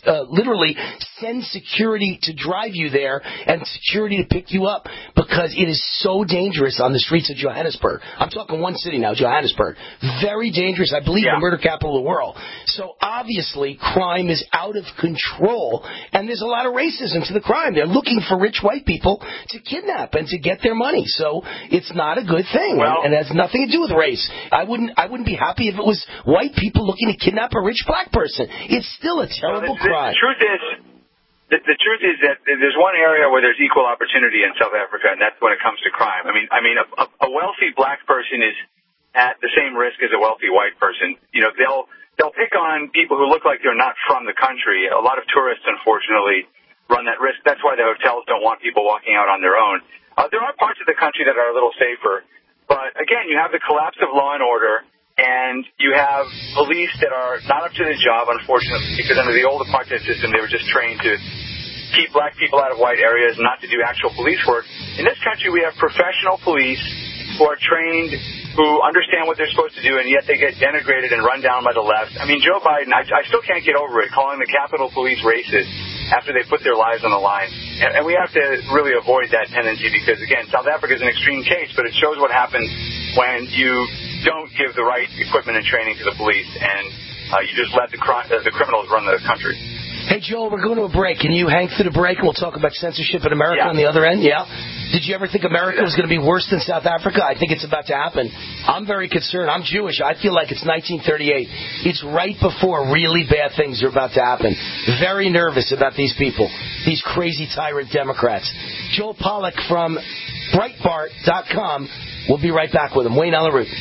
literally send security to drive you there and security to pick you up because it is so dangerous on the streets of Johannesburg. I'm talking one city now, Johannesburg. Very dangerous. I believe the murder capital of the world. So obviously crime is out of control, and there's a lot of racism to the crime. They're looking for rich white people to kidnap and to get their money. So it's not a good thing, and it has nothing to do with race. I wouldn't be happy if it was white people looking to kidnap a rich black person. It's still a terrible crime. The truth is that there's one area where there's equal opportunity in South Africa, and that's when it comes to crime. I mean, a wealthy black person is at the same risk as a wealthy white person. You know, they'll pick on people who look like they're not from the country. A lot of tourists, unfortunately, run that risk. That's why the hotels don't want people walking out on their own. There are parts of the country that are a little safer, but again, you have the collapse of law and order. And you have police that are not up to the job, unfortunately, because under the old apartheid system, they were just trained to keep black people out of white areas, not to do actual police work. In this country, we have professional police who are trained, who understand what they're supposed to do, and yet they get denigrated and run down by the left. I mean, Joe Biden, I still can't get over it, calling the Capitol Police racist after they put their lives on the line. And we have to really avoid that tendency because, again, South Africa is an extreme case, but it shows what happens when you don't give the right equipment and training to the police, and you just let the criminals run the country. Hey, Joel, we're going to a break. Can you hang through the break, and we'll talk about censorship in America on the other end? Yeah? Did you ever think America was going to be worse than South Africa? I think it's about to happen. I'm very concerned. I'm Jewish. I feel like it's 1938. It's right before really bad things are about to happen. Very nervous about these people, these crazy tyrant Democrats. Joel Pollack from Breitbart.com. We'll be right back with him. Wayne Allyn Root.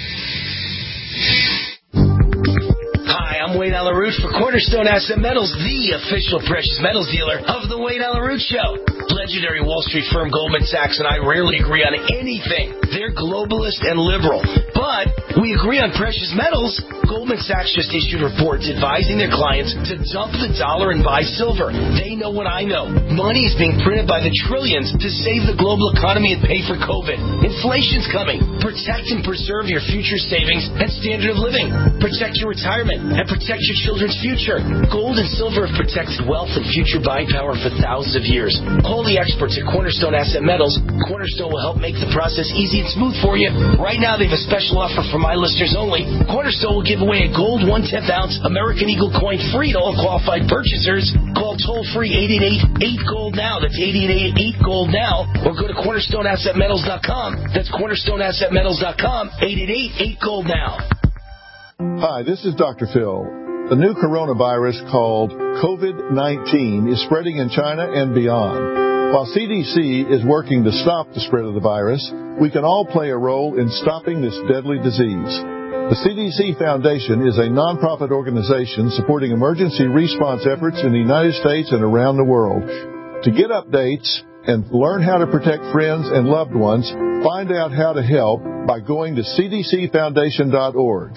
Hi, I'm Wayne Allyn Root for Cornerstone Asset Metals, the official precious metals dealer of the Wayne Allyn Root Show. Legendary Wall Street firm Goldman Sachs and I rarely agree on anything. They're globalist and liberal. But we agree on precious metals. Goldman Sachs just issued reports advising their clients to dump the dollar and buy silver. They know what I know. Money is being printed by the trillions to save the global economy and pay for COVID. Inflation's coming. Protect and preserve your future savings and standard of living. Protect your retirement and protect your children's future. Gold and silver have protected wealth and future buying power for thousands of years. Call the experts at Cornerstone Asset Metals. Cornerstone will help make the process easy and smooth for you. Right now, they have a special offer for my listeners only. Cornerstone will give away a gold 1/10 ounce American Eagle coin free to all qualified purchasers. Call toll-free 888-8GOLD now. That's 888-8GOLD now. Or go to CornerstoneAssetMetals.com. That's CornerstoneAssetMetals.com. 888-8GOLD now. Hi, this is Dr. Phil. The new coronavirus called COVID-19 is spreading in China and beyond. While CDC is working to stop the spread of the virus, we can all play a role in stopping this deadly disease. The CDC Foundation is a nonprofit organization supporting emergency response efforts in the United States and around the world. To get updates and learn how to protect friends and loved ones, find out how to help by going to cdcfoundation.org.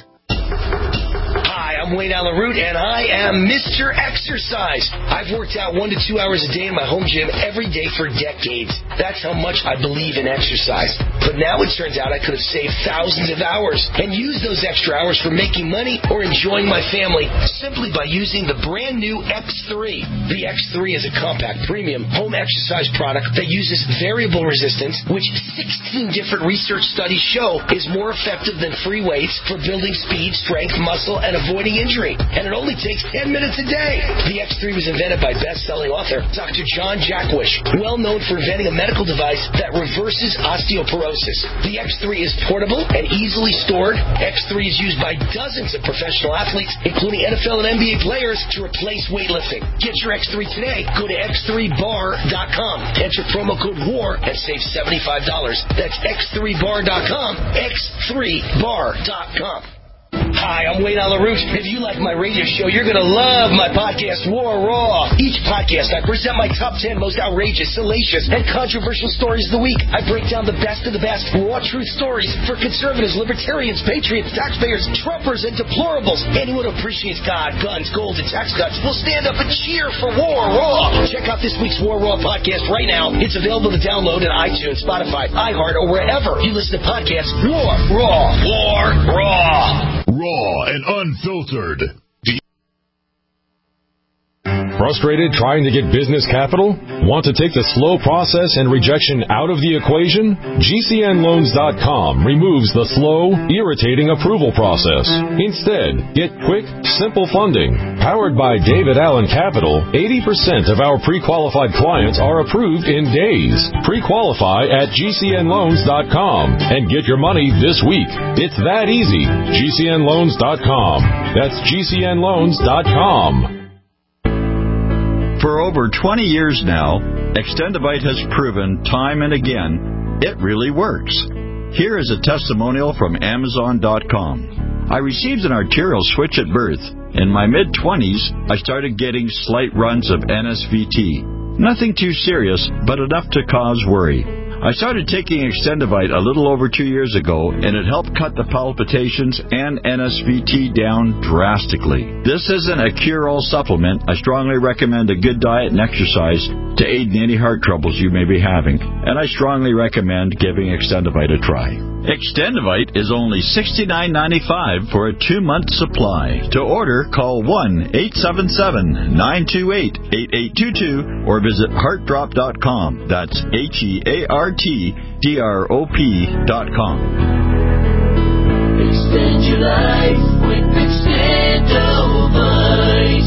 I'm Wayne Allyn Root, and I am Mr. Exercise. I've worked out 1 to 2 hours a day in my home gym every day for decades. That's how much I believe in exercise. But now it turns out I could have saved thousands of hours and used those extra hours for making money or enjoying my family simply by using the brand new X3. The X3 is a compact, premium home exercise product that uses variable resistance, which 16 different research studies show is more effective than free weights for building speed, strength, muscle, and avoiding injury. And it only takes 10 minutes a day. The X3 was invented by best-selling author Dr. John Jaquish, well known for inventing a medical device that reverses osteoporosis. The X3 is portable and easily stored. X3 is used by dozens of professional athletes, including NFL and NBA players, to replace weightlifting. Get your X3 today. Go to x3bar.com. Enter promo code WAR and save $75. That's x3bar.com. x3bar.com. Hi, I'm Wayne Allyn Root. If you like my radio show, you're going to love my podcast, War Raw. Each podcast, I present my top 10 most outrageous, salacious, and controversial stories of the week. I break down the best of the best raw truth stories for conservatives, libertarians, patriots, taxpayers, Trumpers, and deplorables. Anyone who appreciates God, guns, gold, and tax cuts will stand up and cheer for War Raw. Check out this week's War Raw podcast right now. It's available to download on iTunes, Spotify, iHeart, or wherever you listen to podcasts. War Raw. War Raw. Raw and unfiltered. Frustrated trying to get business capital? Want to take the slow process and rejection out of the equation? GCNLoans.com removes the slow, irritating approval process. Instead, get quick, simple funding. Powered by David Allen Capital, 80% of our pre-qualified clients are approved in days. Pre-qualify at GCNLoans.com and get your money this week. It's that easy. GCNLoans.com. That's GCNLoans.com. For over 20 years now, Extendivite has proven time and again it really works. Here is a testimonial from Amazon.com. I received an arterial switch at birth. In my mid-20s, I started getting slight runs of NSVT. Nothing too serious, but enough to cause worry. I started taking Extendivite a little over 2 years ago, and it helped cut the palpitations and NSVT down drastically. This isn't a cure-all supplement. I strongly recommend a good diet and exercise to aid in any heart troubles you may be having, and I strongly recommend giving Extendivite a try. Extendivite is only $69.95 for a 2-month supply. To order, call 1-877-928-8822 or visit heartdrop.com. That's HEARTDROP.com. Extend your life with Extendivite.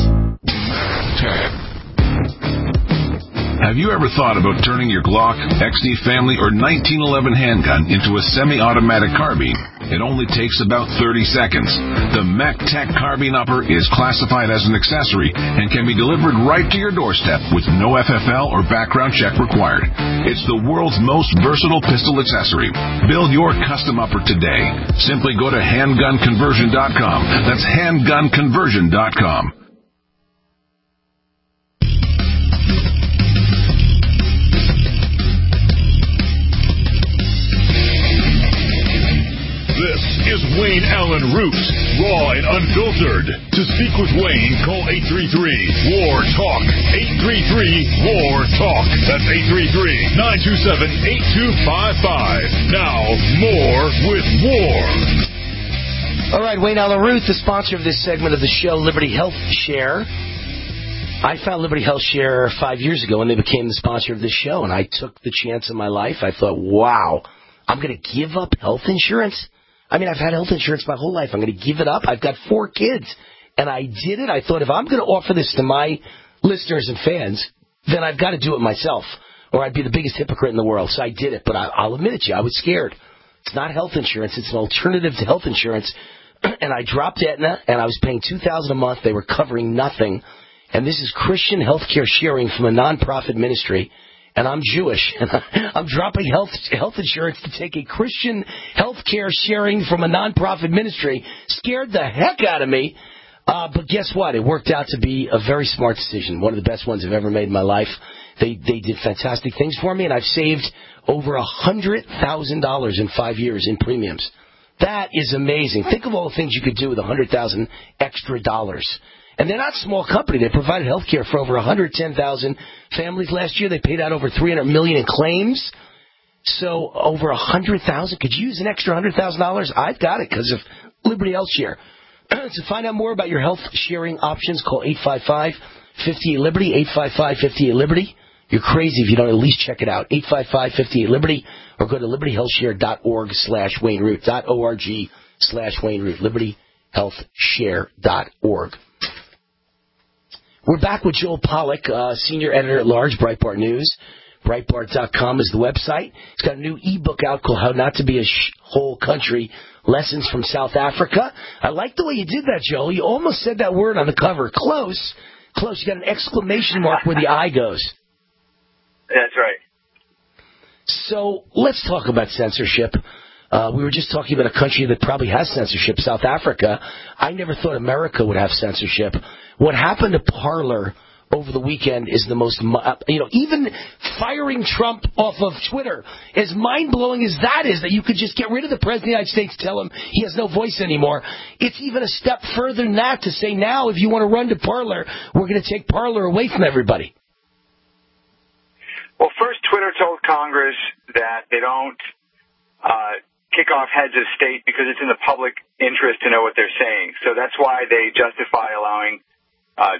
Have you ever thought about turning your Glock, XD Family, or 1911 handgun into a semi-automatic carbine? It only takes about 30 seconds. The MacTech Carbine Upper is classified as an accessory and can be delivered right to your doorstep with no FFL or background check required. It's the world's most versatile pistol accessory. Build your custom upper today. Simply go to handgunconversion.com. That's handgunconversion.com. This is Wayne Allen Root, raw and unfiltered. To speak with Wayne, call 833-WAR-TALK. 833-WAR-TALK. That's 833-927-8255. Now, more with War. All right, Wayne Allen Root, the sponsor of this segment of the show, Liberty Health Share. I found Liberty Health Share 5 years ago, and they became the sponsor of this show, and I took the chance of my life. I thought, wow, I'm going to give up health insurance? I mean, I've had health insurance my whole life. I'm going to give it up. I've got 4 kids. And I did it. I thought, if I'm going to offer this to my listeners and fans, then I've got to do it myself, or I'd be the biggest hypocrite in the world. So I did it. But I'll admit it to you, I was scared. It's not health insurance. It's an alternative to health insurance. And I dropped Aetna, and I was paying $2,000 a month. They were covering nothing. And this is Christian healthcare sharing from a nonprofit ministry. And I'm Jewish, and I'm dropping health insurance to take a Christian health care sharing from a nonprofit ministry. Scared the heck out of me. But guess what? It worked out to be a very smart decision, one of the best ones I've ever made in my life. They did fantastic things for me, and I've saved over $100,000 in 5 years in premiums. That is amazing. Think of all the things you could do with $100,000 extra dollars. And they're not a small company. They provided health care for over 110,000 families last year. They paid out over $300 million in claims. So over 100,000. Could you use an extra $100,000? I've got it because of Liberty Health Share. To find out more about your health sharing options, call 855-58-LIBERTY, 855-58-LIBERTY. You're crazy if you don't at least check it out. 855-58-LIBERTY, or go to libertyhealthshare.org/Wayne Root, .org/Wayne Root, libertyhealthshare.org. We're back with Joel Pollack, senior editor-at-large, Breitbart News. Breitbart.com is the website. He's got a new ebook out called How Not to Be a Whole Country, Lessons from South Africa. I like the way you did that, Joel. You almost said that word on the cover. Close. Close. You got an exclamation mark where the I goes. That's right. So let's talk about censorship. We were just talking about a country that probably has censorship, South Africa. I never thought America would have censorship. What happened to Parler over the weekend is the most, even firing Trump off of Twitter, as mind-blowing as that is, that you could just get rid of the President of the United States, tell him he has no voice anymore. It's even a step further than that to say, now, if you want to run to Parler, we're going to take Parler away from everybody. Well, first, Twitter told Congress that they don't kick off heads of state because it's in the public interest to know what they're saying. So that's why they justify allowing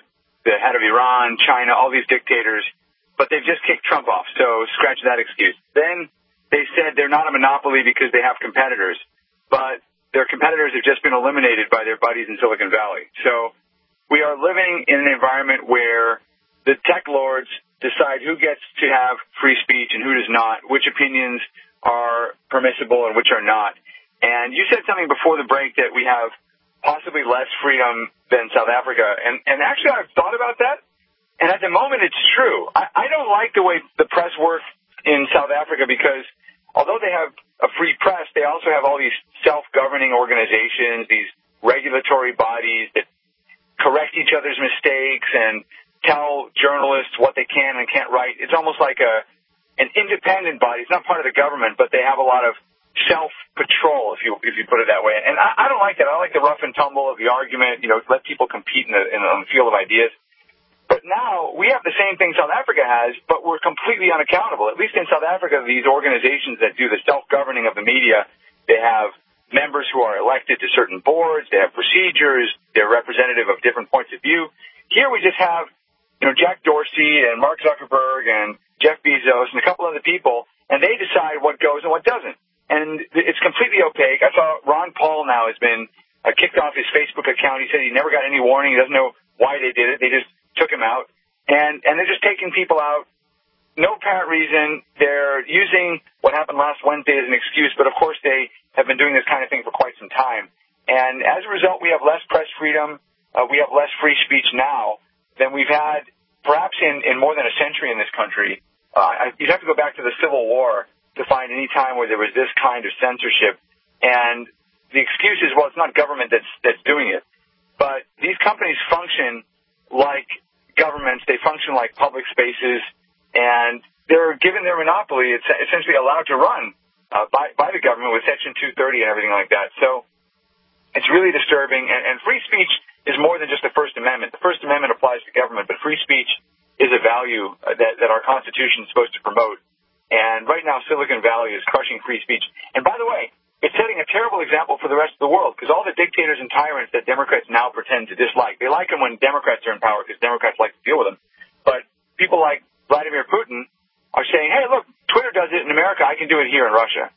the head of Iran, China, all these dictators, but they've just kicked Trump off, so scratch that excuse. Then they said they're not a monopoly because they have competitors, but their competitors have just been eliminated by their buddies in Silicon Valley. So we are living in an environment where the tech lords decide who gets to have free speech and who does not, which opinions are permissible and which are not. And you said something before the break that we have possibly less freedom than South Africa. And actually, I've thought about that. And at the moment, it's true. I don't like the way the press works in South Africa because although they have a free press, they also have all these self-governing organizations, these regulatory bodies that correct each other's mistakes and tell journalists what they can and can't write. It's almost like an independent body. It's not part of the government, but they have a lot of self-patrol, if you put it that way. And I don't like that. I like the rough and tumble of the argument, let people compete on the field of ideas. But now we have the same thing South Africa has, but we're completely unaccountable. At least in South Africa, these organizations that do the self-governing of the media, they have members who are elected to certain boards, they have procedures, they're representative of different points of view. Here we just have, Jack Dorsey and Mark Zuckerberg and Jeff Bezos and a couple other people, and they decide what goes and what doesn't. And it's completely opaque. I saw Ron Paul now has been kicked off his Facebook account. He said he never got any warning. He doesn't know why they did it. They just took him out. And they're just taking people out. No apparent reason. They're using what happened last Wednesday as an excuse, but of course they have been doing this kind of thing for quite some time. And as a result, we have less press freedom. We have less free speech now than we've had perhaps in more than a century in this country. You'd have to go back to the Civil War to find any time where there was this kind of censorship. And the excuse is, well, it's not government that's doing it. But these companies function like governments. They function like public spaces, and they're given their monopoly. It's essentially allowed to run by the government with Section 230 and everything like that. So it's really disturbing. And free speech is more than just the First Amendment. The First Amendment applies to government, but free speech is a value that our Constitution is supposed to promote. And right now, Silicon Valley is crushing free speech. And by the way, it's setting a terrible example for the rest of the world because all the dictators and tyrants that Democrats now pretend to dislike, they like them when Democrats are in power because Democrats like to deal with them. But people like Vladimir Putin are saying, hey, look, Twitter does it in America. I can do it here in Russia.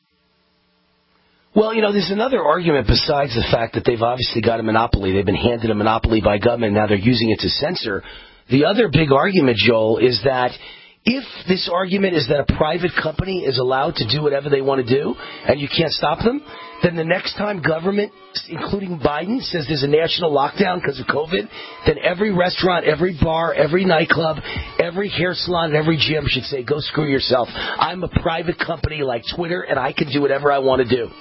Well, there's another argument besides the fact that they've obviously got a monopoly. They've been handed a monopoly by government. Now they're using it to censor. The other big argument, Joel, is that if this argument is that a private company is allowed to do whatever they want to do and you can't stop them, then the next time government, including Biden, says there's a national lockdown because of COVID, then every restaurant, every bar, every nightclub, every hair salon, and every gym should say, go screw yourself. I'm a private company like Twitter, and I can do whatever I want to do.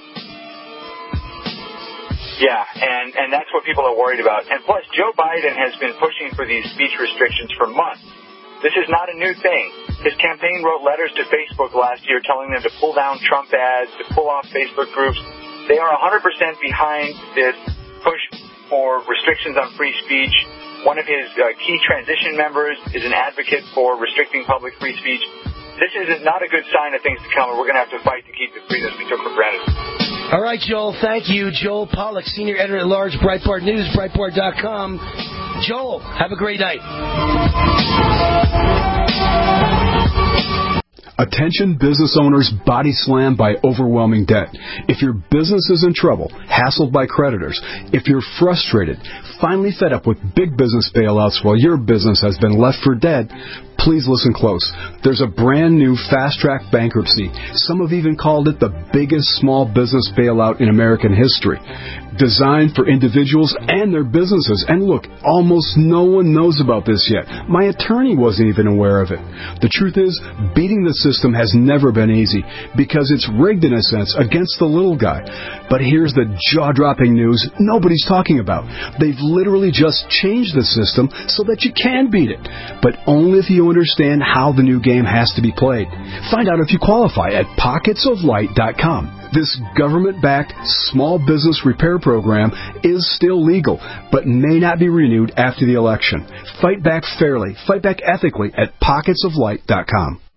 Yeah, and that's what people are worried about. And plus, Joe Biden has been pushing for these speech restrictions for months. This is not a new thing. His campaign wrote letters to Facebook last year telling them to pull down Trump ads, to pull off Facebook groups. They are 100% behind this push for restrictions on free speech. One of his key transition members is an advocate for restricting public free speech. This is not a good sign of things to come, and we're going to have to fight to keep the freedoms we took for granted. All right, Joel, thank you. Joel Pollack, Senior Editor-at-Large, Breitbart News, Breitbart.com. Joel, have a great night. Attention business owners body slammed by overwhelming debt. If your business is in trouble, hassled by creditors, if you're frustrated, finally fed up with big business bailouts while your business has been left for dead, please listen close. There's a brand new fast-track bankruptcy. Some have even called it the biggest small business bailout in American history. Designed for individuals and their businesses. And look, almost no one knows about this yet. My attorney wasn't even aware of it. The truth is, beating the system has never been easy because it's rigged in a sense against the little guy. But here's the jaw-dropping news nobody's talking about. They've literally just changed the system so that you can beat it. But only if you understand how the new game has to be played. Find out if you qualify at pocketsoflight.com. This government-backed small business repair program is still legal, but may not be renewed after the election. Fight back fairly, fight back ethically at pocketsoflight.com.